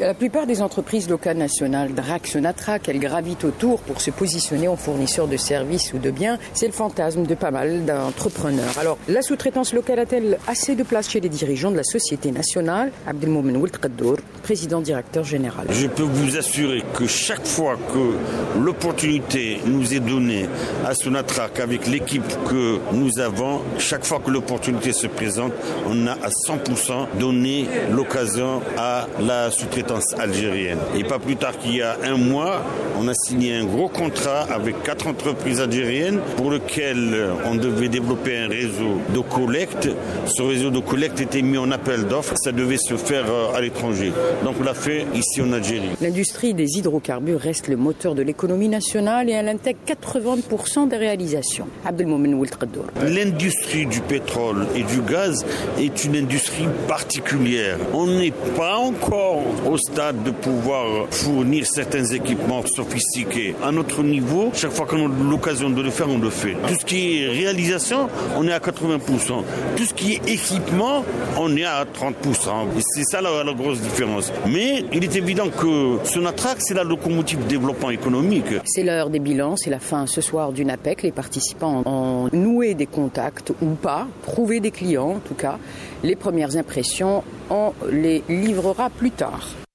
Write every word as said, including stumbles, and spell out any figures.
La plupart des entreprises locales nationales, D R A C, Sonatrach, elles gravitent autour pour se positionner en fournisseurs de services ou de biens. C'est le fantasme de pas mal d'entrepreneurs. Alors, la sous-traitance locale a-t-elle assez de place chez les dirigeants de la société nationale? Abdelmoumen Ould Qaddour, président directeur général. Je peux vous assurer que chaque fois que l'opportunité nous est donnée à Sonatrach avec l'équipe que nous avons, chaque fois que l'opportunité se présente, on a à cent pour cent donné l'occasion à la sous-traitance algérienne. Et pas plus tard qu'il y a un mois, on a signé un gros contrat avec quatre entreprises algériennes pour lequel on devait développer un réseau de collecte. Ce réseau de collecte était mis en appel d'offres. Ça devait se faire à l'étranger. Donc on l'a fait ici en Algérie. L'industrie des hydrocarbures reste le moteur de l'économie nationale et elle intègre quatre-vingts pour cent des réalisations. Abdelmoumen Ould Qaddour. L'industrie du pétrole et du gaz est une industrie particulière. On n'est pas encore au stade de pouvoir fournir certains équipements sophistiqués. À notre niveau, chaque fois qu'on a l'occasion de le faire, on le fait. Tout ce qui est réalisation, on est à quatre-vingts pour cent. Tout ce qui est équipement, on est à trente pour cent. Et c'est ça la, la grosse différence. Mais il est évident que Sonatrach, c'est la locomotive de développement économique. C'est l'heure des bilans, c'est la fin ce soir d'une APEC. Les participants ont noué des contacts ou pas, trouvé des clients en tout cas. Les premières impressions, on les livrera plus tard.